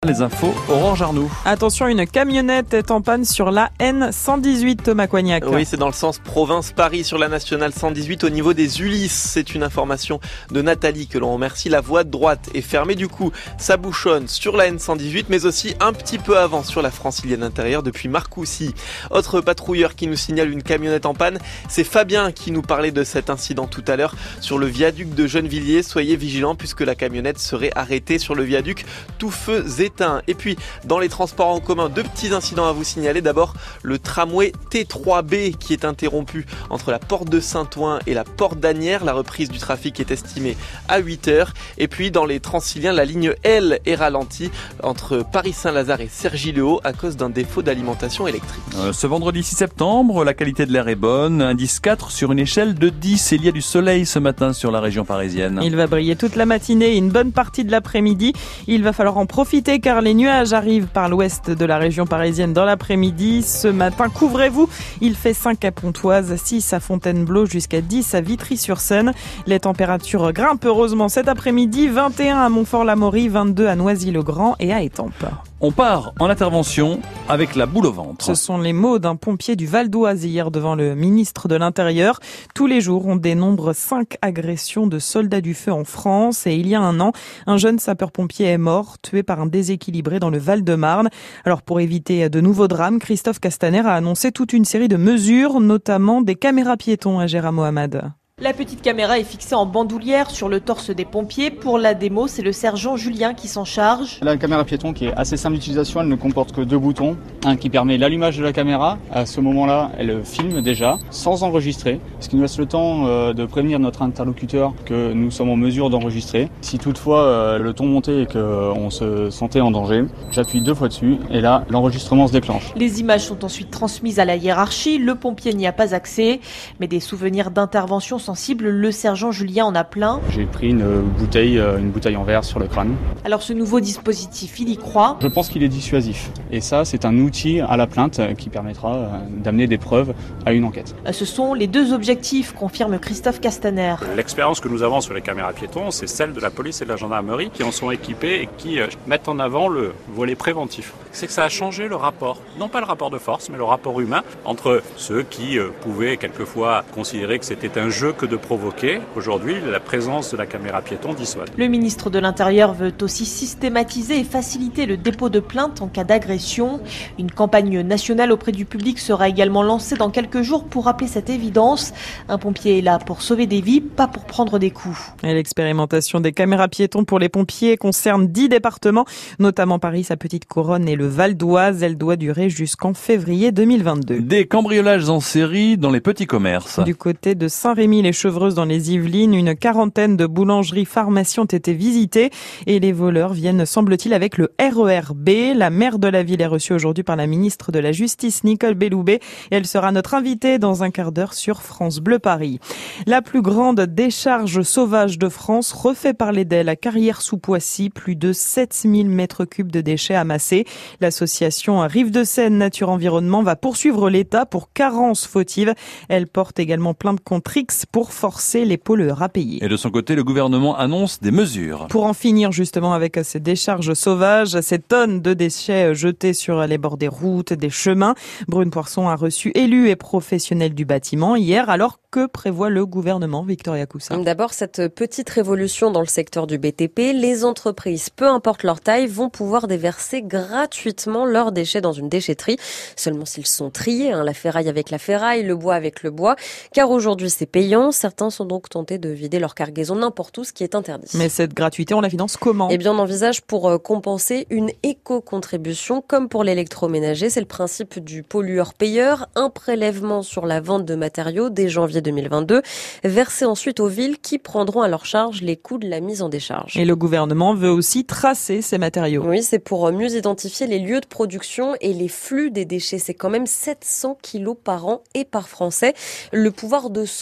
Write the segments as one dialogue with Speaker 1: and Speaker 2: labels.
Speaker 1: Les infos, Aurore Jarnoux.
Speaker 2: Attention, une camionnette est en panne sur la N118, Thomas Coignac.
Speaker 3: Oui, c'est dans le sens province-Paris sur la nationale 118 au niveau des Ulysses. C'est une information de Nathalie que l'on remercie. La voie de droite est fermée, du coup, ça bouchonne sur la N118, mais aussi un petit peu avant sur la francilienne intérieure depuis Marcoussis. Autre patrouilleur qui nous signale une camionnette en panne, c'est Fabien qui nous parlait de cet incident tout à l'heure sur le viaduc de Gennevilliers. Soyez vigilants puisque la camionnette serait arrêtée sur le viaduc, tout feu éteint. Et puis, dans les transports en commun, deux petits incidents à vous signaler. D'abord, le tramway T3B qui est interrompu entre la porte de Saint-Ouen et la porte d'Asnières. La reprise du trafic est estimée à 8 heures. Et puis, dans les Transiliens, la ligne L est ralentie entre Paris-Saint-Lazare et Cergy-le-Haut à cause d'un défaut d'alimentation électrique.
Speaker 1: Ce vendredi 6 septembre, la qualité de l'air est bonne. Indice 4 sur une échelle de 10. Il y a du soleil ce matin sur la région parisienne.
Speaker 2: Il va briller toute la matinée et une bonne partie de l'après-midi. Il va falloir en profiter car les nuages arrivent par l'ouest de la région parisienne dans l'après-midi. Ce matin, couvrez-vous. Il fait 5 à Pontoise, 6 à Fontainebleau, jusqu'à 10 à Vitry-sur-Seine. Les températures grimpent heureusement cet après-midi. 21 à Montfort-l'Amaury, 22 à Noisy-le-Grand et à Étampes.
Speaker 1: On part en intervention avec la boule au ventre.
Speaker 2: Ce sont les mots d'un pompier du Val d'Oise hier devant le ministre de l'Intérieur. Tous les jours, on dénombre 5 agressions de soldats du feu en France. Et il y a un an, un jeune sapeur-pompier est mort, tué par un déséquilibré dans le Val-de-Marne. Alors pour éviter de nouveaux drames, Christophe Castaner a annoncé toute une série de mesures, notamment des caméras piétons à Gérard Mohamed.
Speaker 4: La petite caméra est fixée en bandoulière sur le torse des pompiers. Pour la démo, c'est le sergent Julien qui s'en charge.
Speaker 5: La caméra piéton qui est assez simple d'utilisation, elle ne comporte que 2 boutons. Un qui permet l'allumage de la caméra. À ce moment-là, elle filme déjà sans enregistrer. Ce qui nous laisse le temps de prévenir notre interlocuteur que nous sommes en mesure d'enregistrer. Si toutefois le ton montait et qu'on se sentait en danger, j'appuie 2 fois dessus et là, l'enregistrement se déclenche.
Speaker 4: Les images sont ensuite transmises à la hiérarchie. Le pompier n'y a pas accès, mais des souvenirs d'intervention sensible, le sergent Julien en a plein.
Speaker 5: J'ai pris une bouteille en verre sur le crâne.
Speaker 4: Alors ce nouveau dispositif, il y croit.
Speaker 5: Je pense qu'il est dissuasif. Et ça, c'est un outil à la plainte qui permettra d'amener des preuves à une enquête.
Speaker 4: Ce sont les 2 objectifs, confirme Christophe Castaner.
Speaker 6: L'expérience que nous avons sur les caméras piétons, c'est celle de la police et de la gendarmerie qui en sont équipés et qui mettent en avant le volet préventif. C'est que ça a changé le rapport, non pas le rapport de force, mais le rapport humain entre ceux qui pouvaient quelquefois considérer que c'était un jeu que de provoquer. Aujourd'hui, la présence de la caméra piéton dissuade.
Speaker 4: Le ministre de l'Intérieur veut aussi systématiser et faciliter le dépôt de plainte en cas d'agression. Une campagne nationale auprès du public sera également lancée dans quelques jours pour rappeler cette évidence. Un pompier est là pour sauver des vies, pas pour prendre des coups.
Speaker 2: Et l'expérimentation des caméras piétons pour les pompiers concerne 10 départements, notamment Paris, sa petite couronne et le Val d'Oise. Elle doit durer jusqu'en février 2022.
Speaker 1: Des cambriolages en série dans les petits commerces.
Speaker 2: Du côté de Saint-Rémy-les-Chevreuse dans les Yvelines, une quarantaine de boulangeries, pharmacies ont été visitées et les voleurs viennent, semble-t-il, avec le RER B. La maire de la ville est reçue aujourd'hui par la ministre de la Justice, Nicole Belloubet, et elle sera notre invitée dans un quart d'heure sur France Bleu Paris. La plus grande décharge sauvage de France refait parler d'elle à Carrières-sous-Poissy, plus de 7000 mètres cubes de déchets amassés. L'association Rive de Seine Nature Environnement va poursuivre l'État pour carence fautive. Elle porte également plainte contre X pour forcer les pollueurs à payer.
Speaker 1: Et de son côté, le gouvernement annonce des mesures.
Speaker 2: Pour en finir justement avec ces décharges sauvages, ces tonnes de déchets jetés sur les bords des routes, des chemins, Brune Poisson a reçu élus et professionnels du bâtiment hier. Alors que prévoit le gouvernement, Victoria Coussa?
Speaker 7: D'abord, cette petite révolution dans le secteur du BTP. Les entreprises, peu importe leur taille, vont pouvoir déverser gratuitement leurs déchets dans une déchetterie. Seulement s'ils sont triés, la ferraille avec la ferraille, le bois avec le bois. Car aujourd'hui, c'est payant. Certains sont donc tentés de vider leur cargaison n'importe où, ce qui est interdit.
Speaker 2: Mais cette gratuité, on la finance comment?
Speaker 7: Eh bien, on envisage pour compenser une éco-contribution, comme pour l'électroménager. C'est le principe du pollueur-payeur. Un prélèvement sur la vente de matériaux dès janvier 2022, versé ensuite aux villes qui prendront à leur charge les coûts de la mise en décharge.
Speaker 2: Et le gouvernement veut aussi tracer ces matériaux.
Speaker 7: Oui, c'est pour mieux identifier les lieux de production et les flux des déchets. C'est quand même 700 kilos par an et par Français. Le pouvoir de sanction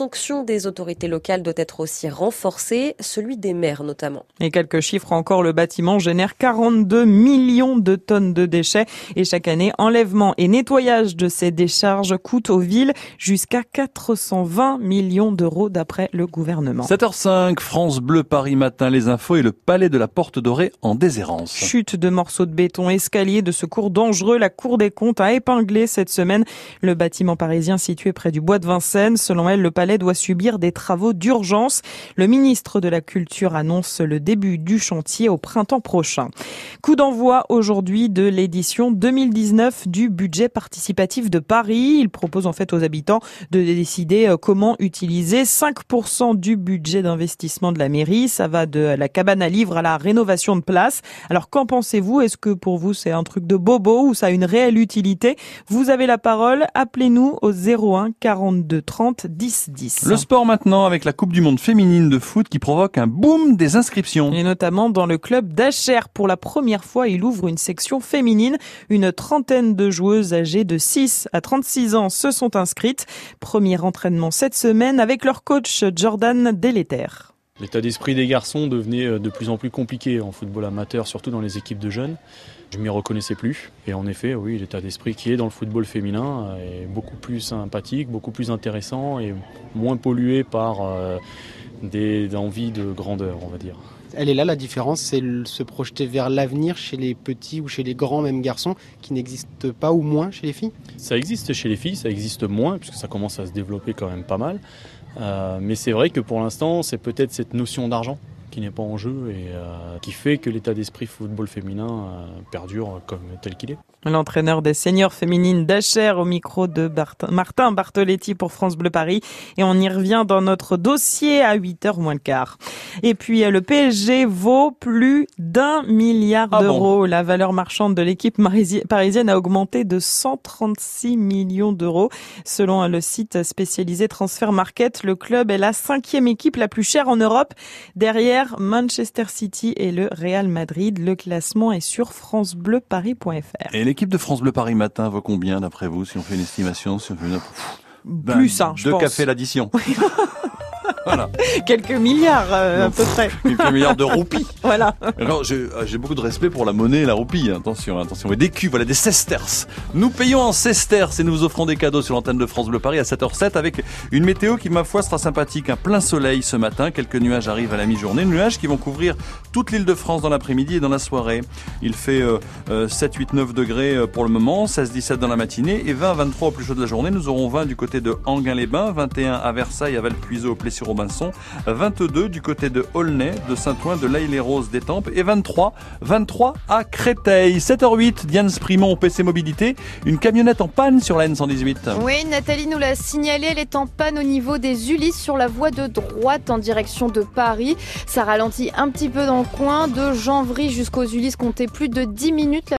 Speaker 7: des autorités locales doit être aussi renforcé, celui des maires notamment.
Speaker 2: Et quelques chiffres encore, le bâtiment génère 42 millions de tonnes de déchets et chaque année, enlèvement et nettoyage de ces décharges coûtent aux villes jusqu'à 420 millions d'euros d'après le gouvernement.
Speaker 1: 7h05, France Bleu Paris matin, les infos et le palais de la Porte Dorée en déshérence.
Speaker 2: Chute de morceaux de béton, escalier de secours dangereux, la Cour des comptes a épinglé cette semaine le bâtiment parisien situé près du bois de Vincennes. Selon elle, le palais doit subir des travaux d'urgence. Le ministre de la Culture annonce le début du chantier au printemps prochain. Coup d'envoi aujourd'hui de l'édition 2019 du budget participatif de Paris. Il propose en fait aux habitants de décider comment utiliser 5% du budget d'investissement de la mairie. Ça va de la cabane à livres à la rénovation de places. Alors qu'en pensez-vous? Est-ce que pour vous c'est un truc de bobo ou ça a une réelle utilité? Vous avez la parole, appelez-nous au 01 42 30 10 10.
Speaker 1: Le sport maintenant avec la Coupe du Monde féminine de foot qui provoque un boom des inscriptions.
Speaker 2: Et notamment dans le club d'Acher. Pour la première fois, il ouvre une section féminine. Une trentaine de joueuses âgées de 6 à 36 ans se sont inscrites. Premier entraînement cette semaine avec leur coach Jordan Deleter.
Speaker 8: L'état d'esprit des garçons devenait de plus en plus compliqué en football amateur, surtout dans les équipes de jeunes. Je m'y reconnaissais plus. Et en effet, oui, l'état d'esprit qui est dans le football féminin est beaucoup plus sympathique, beaucoup plus intéressant et moins pollué par des envies de grandeur, on va dire.
Speaker 9: Elle est là, la différence, c'est se projeter vers l'avenir chez les petits ou chez les grands, même garçons, qui n'existent pas ou moins chez les filles.
Speaker 8: Ça existe chez les filles, ça existe moins, puisque ça commence à se développer quand même pas mal. Mais c'est vrai que pour l'instant, c'est peut-être cette notion d'argent qui n'est pas en jeu et qui fait que l'état d'esprit football féminin perdure comme tel qu'il est.
Speaker 2: L'entraîneur des seniors féminines d'Acher au micro de Martin Bartoletti pour France Bleu Paris. Et on y revient dans notre dossier à 8h moins le quart. Et puis le PSG vaut plus d'1 milliard d'euros. Bon. La valeur marchande de l'équipe parisienne a augmenté de 136 millions d'euros. Selon le site spécialisé Transfer Market, le club est la 5e équipe la plus chère en Europe, derrière Manchester City et le Real Madrid. Le classement est sur francebleuparis.fr.
Speaker 1: Et l'équipe de France Bleu Paris matin vaut combien d'après vous, si on fait une estimation, si on fait
Speaker 2: plus, je pense.
Speaker 1: 2 cafés l'addition. Voilà.
Speaker 2: Quelques milliards à peu près.
Speaker 1: Quelques milliards de roupies.
Speaker 2: Voilà.
Speaker 1: Alors j'ai beaucoup de respect pour la monnaie et la roupie. Attention. Et des culs, voilà, des sesterces. Nous payons en sesterces et nous vous offrons des cadeaux sur l'antenne de France Bleu Paris à 7h07 avec une météo qui, ma foi, sera sympathique. Un plein soleil ce matin. Quelques nuages arrivent à la mi-journée. Nuages qui vont couvrir toute l'île de France dans l'après-midi et dans la soirée. Il fait 7, 8, 9 degrés pour le moment, 16, 17 dans la matinée et 20, 23 au plus chaud de la journée. Nous aurons 20 du côté de Enghien-les-Bains, 21 à Versailles, à Valpuiseau, au Plessis-Robinson, 22 du côté de Aulnay, de Saint-Ouen, de l'Aille-les-Roses, d'Étampes et 23 à Créteil. 7h08, Diane Sprimont, PC Mobilité, une camionnette en panne sur la N118.
Speaker 10: Oui, Nathalie nous l'a signalé, elle est en panne au niveau des Ulysses sur la voie de droite en direction de Paris. Ça ralentit un petit peu dans le coin de Janvry jusqu'aux Ulysses, comptez plus de 10 minutes.